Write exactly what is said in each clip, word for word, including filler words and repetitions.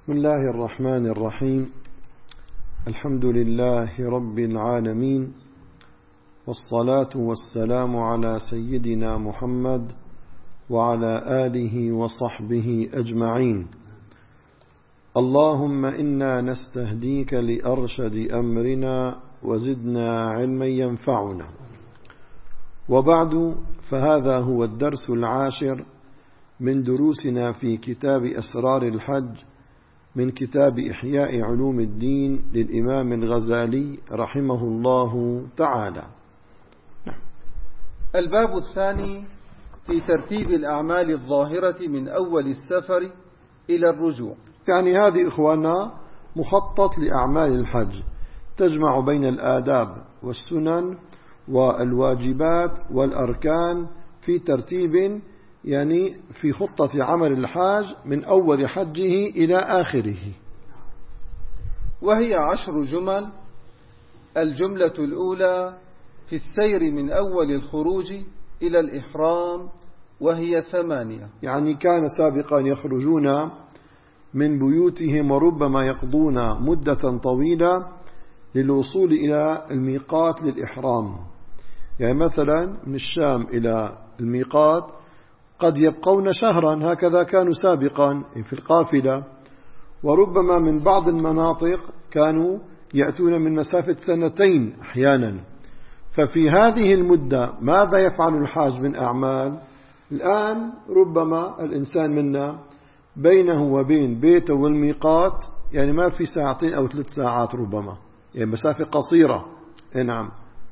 بسم الله الرحمن الرحيم. الحمد لله رب العالمين، والصلاة والسلام على سيدنا محمد وعلى آله وصحبه أجمعين. اللهم إنا نستهديك لأرشد أمرنا وزدنا علما ينفعنا. وبعد، فهذا هو الدرس العاشر من دروسنا في كتاب أسرار الحج من كتاب إحياء علوم الدين للإمام الغزالي رحمه الله تعالى. الباب الثاني في ترتيب الأعمال الظاهرة من أول السفر إلى الرجوع. يعني هذه إخواننا مخطط لأعمال الحج، تجمع بين الآداب والسنن والواجبات والأركان في ترتيب، يعني في خطة عمل الحاج من أول حجه إلى آخره. وهي عشر جمل. الجملة الأولى في السير من أول الخروج إلى الإحرام، وهي ثمانية. يعني كان سابقا يخرجون من بيوتهم وربما يقضون مدة طويلة للوصول إلى الميقات للإحرام. يعني مثلا من الشام إلى الميقات قد يبقون شهرا، هكذا كانوا سابقا في القافلة. وربما من بعض المناطق كانوا يأتون من مسافة سنتين أحيانا. ففي هذه المدة ماذا يفعل الحاج من أعمال؟ الآن ربما الإنسان منا بينه وبين بيته والميقات يعني ما في ساعتين أو ثلاث ساعات، ربما يعني مسافة قصيرة. نعم،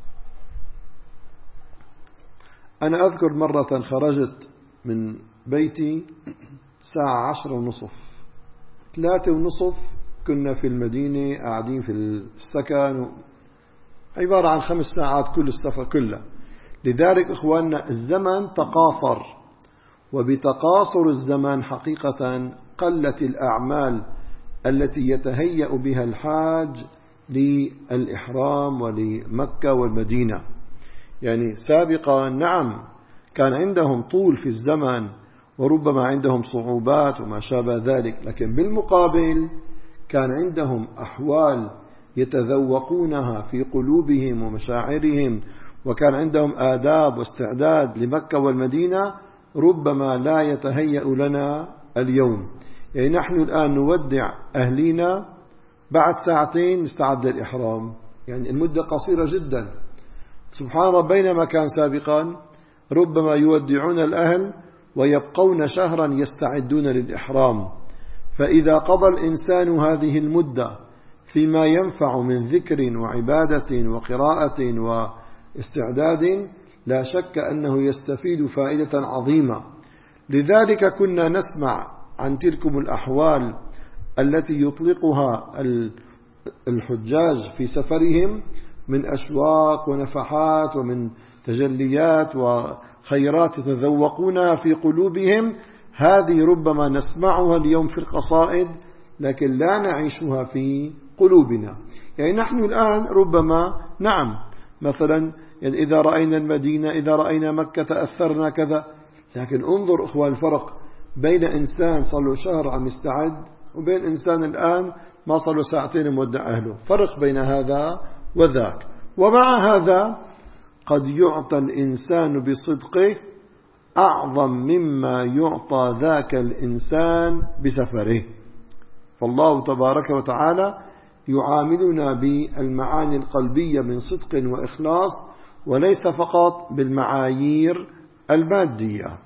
أنا أذكر مرة خرجت من بيتي ساعة عشرة ونصف، ثلاثة ونصف كنا في المدينة قاعدين في السكن، عبارة عن خمس ساعات كل السفر كله. لذلك إخواننا الزمن تقاصر، وبتقاصر الزمن حقيقة قلت الأعمال التي يتهيأ بها الحاج للإحرام ولمكة والمدينة. يعني سابقا نعم كان عندهم طول في الزمن وربما عندهم صعوبات وما شابه ذلك، لكن بالمقابل كان عندهم أحوال يتذوقونها في قلوبهم ومشاعرهم، وكان عندهم آداب واستعداد لمكة والمدينة ربما لا يتهيأ لنا اليوم. يعني نحن الآن نودع أهلينا بعد ساعتين نستعد للإحرام، يعني المدة قصيرة جدا. سبحان الله، بينما كان سابقا ربما يودعون الأهل ويبقون شهرا يستعدون للإحرام. فإذا قضى الإنسان هذه المدة فيما ينفع من ذكر وعبادة وقراءة واستعداد، لا شك أنه يستفيد فائدة عظيمة. لذلك كنا نسمع عن تلكم الأحوال التي يطلقها الحجاج في سفرهم من أشواق ونفحات ومن تجليات وخيرات يتذوقونها في قلوبهم. هذه ربما نسمعها اليوم في القصائد لكن لا نعيشها في قلوبنا. يعني نحن الآن ربما نعم مثلا يعني إذا رأينا المدينة إذا رأينا مكة تأثرنا كذا، لكن انظر أخوان الفرق بين إنسان صلوا شهر عم يستعد وبين إنسان الآن ما صلوا ساعتين مودع أهله، فرق بين هذا وذاك. ومع هذا قد يعطى الإنسان بصدقه أعظم مما يعطى ذاك الإنسان بسفره. فالله تبارك وتعالى يعاملنا بالمعاني القلبية من صدق وإخلاص، وليس فقط بالمعايير المادية.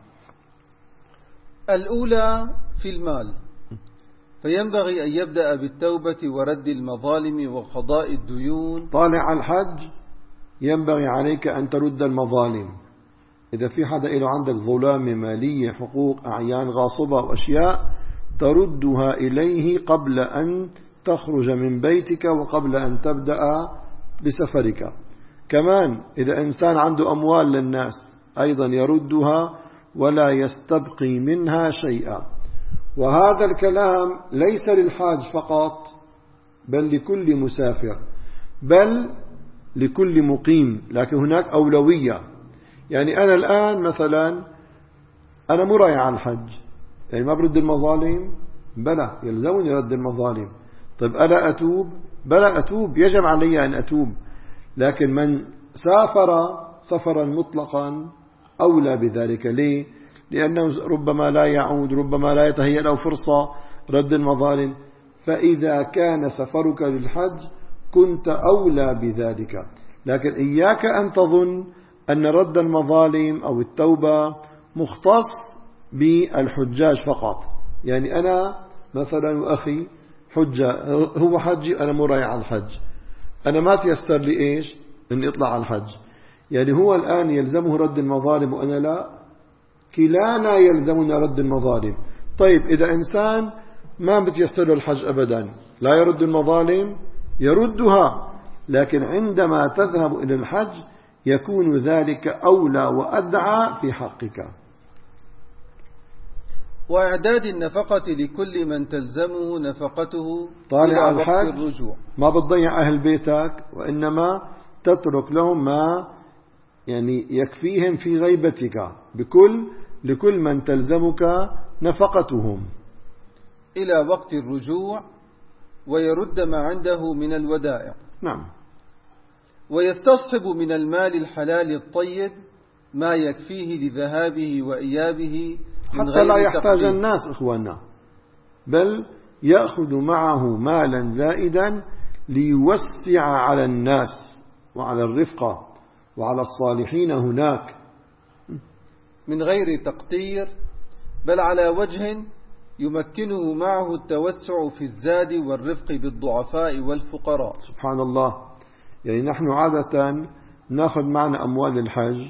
الأولى في المال، فينبغي أن يبدأ بالتوبة ورد المظالم وقضاء الديون. طالع الحج ينبغي عليك أن ترد المظالم. إذا في حدا إله عندك ظلام مالية، حقوق، أعيان غاصبة وأشياء، تردها إليه قبل أن تخرج من بيتك وقبل أن تبدأ بسفرك. كمان إذا إنسان عنده أموال للناس أيضا يردها ولا يستبقي منها شيئا. وهذا الكلام ليس للحاج فقط بل لكل مسافر، بل لكل مقيم، لكن هناك أولوية. يعني أنا الآن مثلا أنا مرايع عن الحج، يعني ما برد المظالم، بلى يلزمني رد المظالم. طيب ألا أتوب؟ بلى أتوب، يجب علي أن أتوب. لكن من سافر سفرا مطلقا أولى بذلك. ليه؟ لأنه ربما لا يعود، ربما لا يتهيأ له فرصة رد المظالم. فإذا كان سفرك للحج كنت أولى بذلك. لكن إياك أن تظن أن رد المظالم أو التوبة مختص بالحجاج فقط. يعني أنا مثلا أخي حجة، هو حجي أنا مو رايح على الحج، أنا ما تيسر لي إيش أن يطلع على الحج، يعني هو الآن يلزمه رد المظالم وأنا لا؟ كلانا يلزمنا رد المظالم. طيب إذا إنسان ما بتيسر له الحج أبدا، لا يرد المظالم؟ يردها، لكن عندما تذهب إلى الحج يكون ذلك أولى وأدعى في حقك. وإعداد النفقة لكل من تلزمه نفقته طالع إلى وقت الحج الرجوع. ما بتضيع أهل بيتك، وإنما تترك لهم ما يعني يكفيهم في غيبتك، بكل لكل من تلزمك نفقتهم إلى وقت الرجوع، ويرد ما عنده من الودائع. نعم. ويستصحب من المال الحلال الطيب ما يكفيه لذهابه وإيابه من حتى غير لا يحتاج تقدير. الناس إخواننا، بل يأخذ معه مالا زائدا ليوسع على الناس وعلى الرفقة وعلى الصالحين هناك من غير تقدير، بل على وجه يمكنه معه التوسع في الزاد والرفق بالضعفاء والفقراء. سبحان الله. يعني نحن عادة نأخذ معنا أموال الحج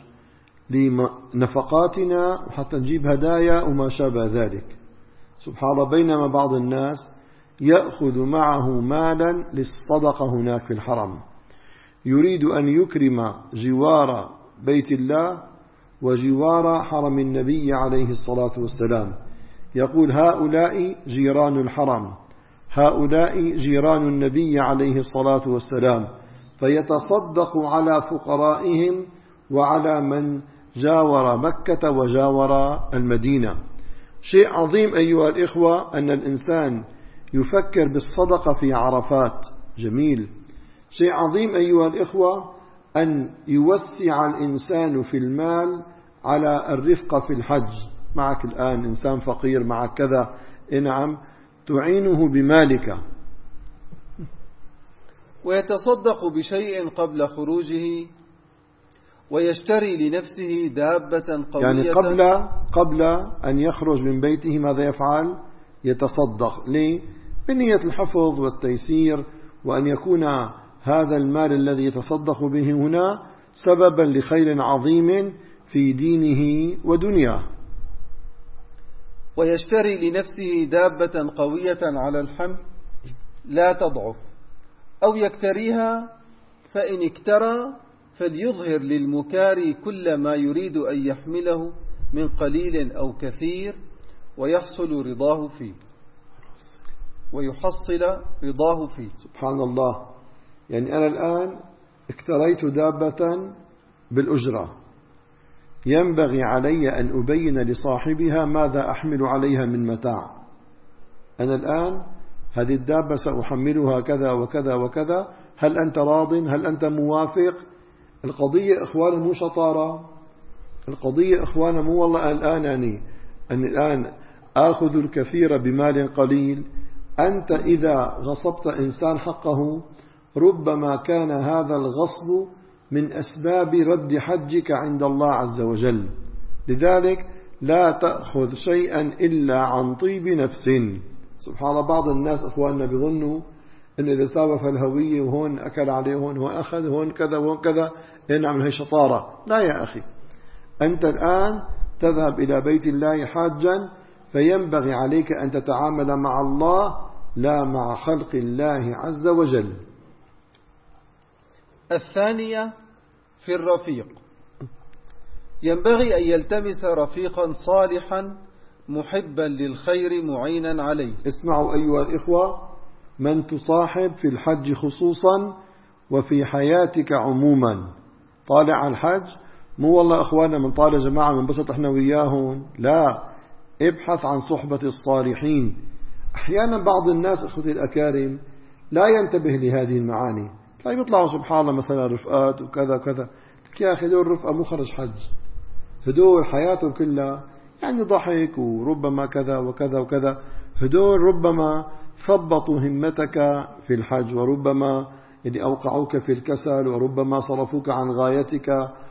لنفقاتنا وحتى نجيب هدايا وما شابه ذلك. سبحان الله. بينما بعض الناس يأخذ معه مالا للصدقة هناك في الحرم، يريد أن يكرم جوار بيت الله وجوار حرم النبي عليه الصلاة والسلام. يقول هؤلاء جيران الحرم، هؤلاء جيران النبي عليه الصلاة والسلام، فيتصدق على فقرائهم وعلى من جاور مكة وجاور المدينة. شيء عظيم أيها الإخوة أن الإنسان يفكر بالصدقة في عرفات، جميل. شيء عظيم أيها الإخوة أن يوسع الإنسان في المال على الرفقة في الحج. معك الآن إنسان فقير معك كذا، نعم، تعينه بمالك. ويتصدق بشيء قبل خروجه، ويشتري لنفسه دابة قوية. يعني قبل قبل أن يخرج من بيته ماذا يفعل؟ يتصدق. ليه؟ بنية الحفظ والتيسير، وأن يكون هذا المال الذي يتصدق به هنا سببا لخير عظيم في دينه ودنياه. ويشتري لنفسه دابة قوية على الحمل لا تضعف، أو يكتريها، فإن اكترى فليظهر للمكاري كل ما يريد أن يحمله من قليل أو كثير، ويحصل رضاه فيه ويحصل رضاه فيه. سبحان الله. يعني أنا الآن اكتريت دابة بالأجرة، ينبغي علي أن أبين لصاحبها ماذا أحمل عليها من متاع. أنا الآن هذه الدابة سأحملها كذا وكذا وكذا، هل أنت راض؟ هل أنت موافق؟ القضية إخوانا مو شطارة، القضية إخوانا مو والله الآن يعني أن الآن آخذ الكثير بمال قليل. أنت إذا غصبت إنسان حقه ربما كان هذا الغصب من أسباب رد حجك عند الله عز وجل. لذلك لا تأخذ شيئا إلا عن طيب نفس. سبحان الله. بعض الناس أخواننا بيظنوا أن إذا ساوف الهوية وهون أكل عليه هون وأخذ هون كذا وهون كذا نعمل هي شطارة. لا يا أخي، أنت الآن تذهب إلى بيت الله حاجا، فينبغي عليك أن تتعامل مع الله لا مع خلق الله عز وجل. الثانية في الرفيق، ينبغي أن يلتمس رفيقا صالحا محبا للخير معينا عليه. اسمعوا أيها الإخوة، من تصاحب في الحج خصوصا وفي حياتك عموما. طالع الحج مو والله أخوانا من طالع جماعة من بسط احنا وياهم، لا، ابحث عن صحبة الصالحين. أحيانا بعض الناس أخوتي الأكارم لا ينتبه لهذه المعاني، لا يطلعوا سبحان الله مثلا رفقات وكذا وكذا. يا أخي هدول رفقة مو خرج حج، هدول حياتهم كلها يعني ضحك وربما كذا وكذا وكذا. هدول ربما ثبطوا همتك في الحج، وربما يعني أوقعوك في الكسل، وربما صرفوك عن غايتك،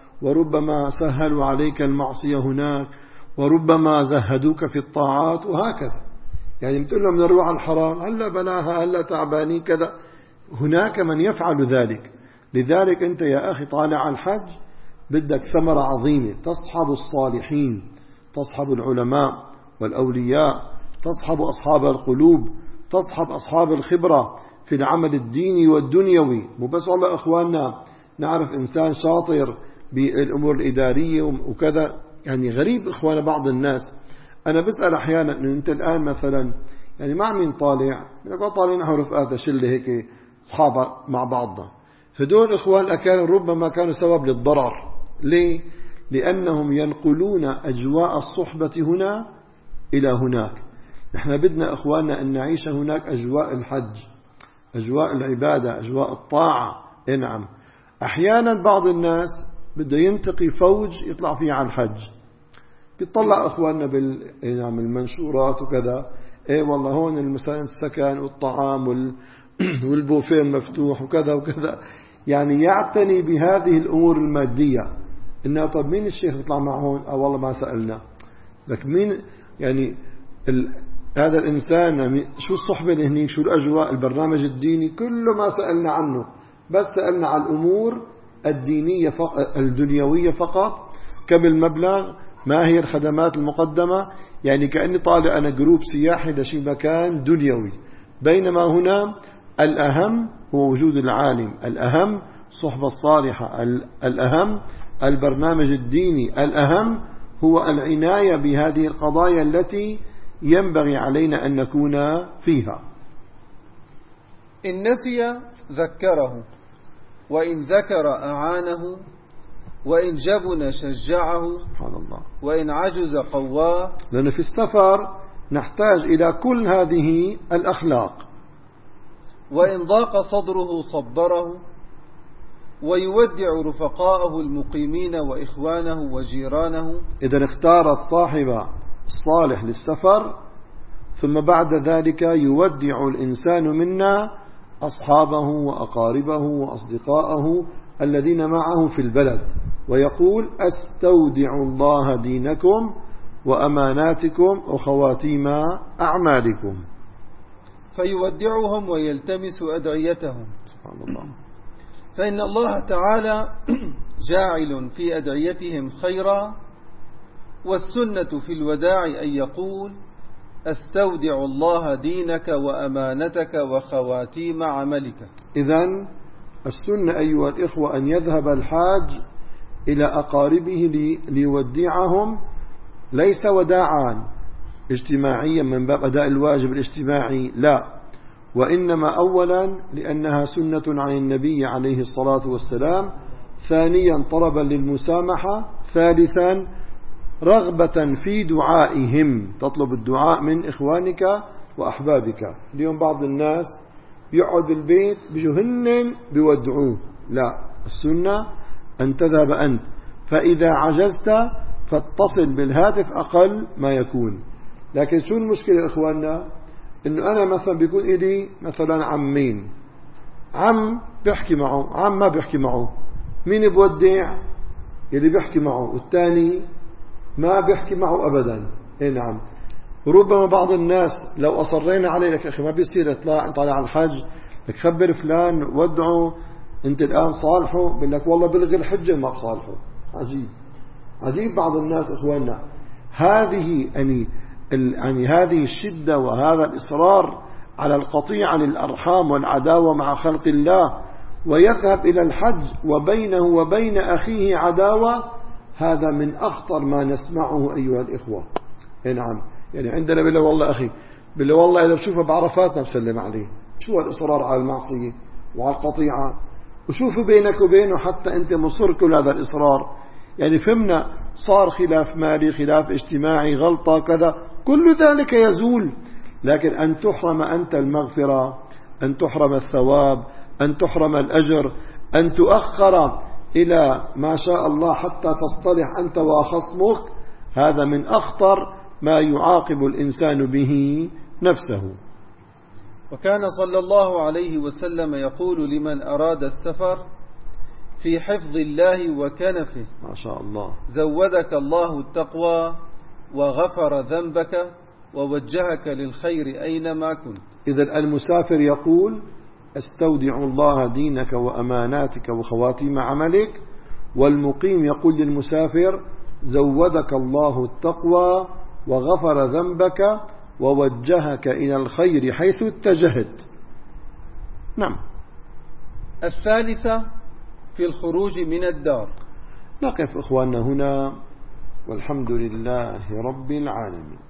وربما سهلوا عليك المعصية هناك، وربما زهدوك في الطاعات وهكذا. يعني بتقول لهم نروح على الحرام، هلا بلاها، هلا تعبانين كذا. هناك من يفعل ذلك. لذلك أنت يا أخي طالع على الحج بدك ثمرة عظيمة، تصحب الصالحين، تصحب العلماء والأولياء، تصحب أصحاب القلوب، تصحب أصحاب الخبرة في العمل الديني والدنيوي. مو بس والله أخواننا نعرف إنسان شاطر بالأمور الإدارية وكذا. يعني غريب إخوانا بعض الناس، أنا بسأل أحيانا إنه أنت الآن مثلا يعني مع مين طالع؟ يقول طالعين نحو رفقات شلة هيك أصحاب مع بعضنا. هدول إخوان كانوا ربما كانوا سبب للضرر. ليه؟ لأنهم ينقلون أجواء الصحبة هنا إلى هناك. نحن بدنا إخواننا أن نعيش هناك أجواء الحج، أجواء العبادة، أجواء الطاعة. نعم. أحيانا بعض الناس بده ينتقي فوج يطلع فيه على الحج، بيطلع إخواننا بالمنشورات وكذا، إيه والله هون مثلا السكن والطعام والبوفيه المفتوح وكذا وكذا. يعني يعتني بهذه الأمور المادية. إنه طب مين الشيخ يطلع معهم؟ أو والله ما سألنا. لك مين يعني ال... هذا الإنسان شو الصحبة اللي هنيك، شو الأجواء، البرنامج الديني، كله ما سألنا عنه. بس سألنا عن الأمور الدينية فقط، الدنيوية فقط. كم المبلغ، ما هي الخدمات المقدمة. يعني كأني طالع أنا جروب سياحي لشي مكان دنيوي. بينما هنا الأهم هو وجود العالم، الأهم صحبة الصالحة، الأهم البرنامج الديني، الأهم هو العناية بهذه القضايا التي ينبغي علينا أن نكون فيها. إن نسي ذكره، وإن ذكر أعانه، وإن جبن شجعه، سبحان الله. وإن عجز قواه. لأن في السفر نحتاج إلى كل هذه الأخلاق. وإن ضاق صدره صبره، ويودع رفقاءه المقيمين وإخوانه وجيرانه. إذا اختار الصاحب الصالح للسفر، ثم بعد ذلك يودع الإنسان منا أصحابه وأقاربه وأصدقاءه الذين معه في البلد، ويقول أستودع الله دينكم وأماناتكم وخواتيم أعمالكم. فيودعهم ويلتمس أدعيتهم. سبحان الله. فإن الله تعالى جاعل في أدعيتهم خيرا، والسنة في الوداع أن يقول أستودع الله دينك وأمانتك وخواتيم عملك. إذن السنة أيها الإخوة أن يذهب الحاج إلى أقاربه ليودعهم، ليس وداعا اجتماعيا من باب أداء الواجب الاجتماعي، لا، وإنما أولا لأنها سنة عن النبي عليه الصلاة والسلام، ثانيا طلبا للمسامحة، ثالثا رغبة في دعائهم، تطلب الدعاء من إخوانك وأحبابك. اليوم بعض الناس يقعد بالبيت بيجوا هن بيودعوه، لا، السنة أن تذهب أنت، فإذا عجزت فاتصل بالهاتف أقل ما يكون. لكن شو المشكلة إخواننا؟ إنه أنا مثلا بيكون إلي مثلا عمين، عم بيحكي معه، عم ما بيحكي معه، مين بودع؟ يلي بيحكي معه، والثاني ما بيحكي معه أبدا. إيه نعم. وربما بعض الناس لو أصرينا عليه، لك أخي ما بيصير اطلاع طالع على الحج، لك خبر فلان ودعه أنت الآن صالحه، بقول لك والله بلغي الحجة ما بصالحه. عجيب عجيب بعض الناس إخواننا. هذه يعني يعني هذه الشدة وهذا الإصرار على القطيعة للأرحام والعداوة مع خلق الله، ويذهب إلى الحج وبينه وبين أخيه عداوة، هذا من أخطر ما نسمعه أيها الإخوة. نعم. يعني عندنا بالله والله أخي، بالله والله إذا بشوفه بعرفات ما بسلم عليه. شو الإصرار على المعصية وعلى القطيعة، وشوفوا بينك وبينه حتى أنت مصر كل هذا الإصرار. يعني فهمنا صار خلاف مالي، خلاف اجتماعي، غلطة كذا، كل ذلك يزول لكن أن تحرم أنت المغفرة، أن تحرم الثواب، أن تحرم الأجر، أن تؤخر إلى ما شاء الله حتى تصطلح أنت وخصمك، هذا من أخطر ما يعاقب الإنسان به نفسه. وكان صلى الله عليه وسلم يقول لمن أراد السفر في حفظ الله وكنفه: ما شاء الله، زودك الله التقوى وغفر ذنبك ووجهك للخير أينما كنت. إذن المسافر يقول: استودع الله دينك وأماناتك وخواتيم عملك. والمقيم يقول للمسافر: زودك الله التقوى وغفر ذنبك ووجهك إلى الخير حيث اتجهت. نعم. الثالثة في الخروج من الدار. نقف إخواننا هنا، والحمد لله رب العالمين.